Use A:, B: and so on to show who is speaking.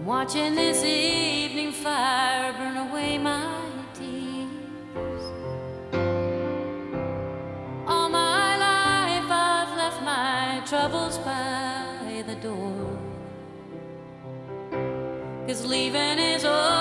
A: Watching this evening fire burn away my tears. All my life I've left my troubles by the door, 'cause leaving is all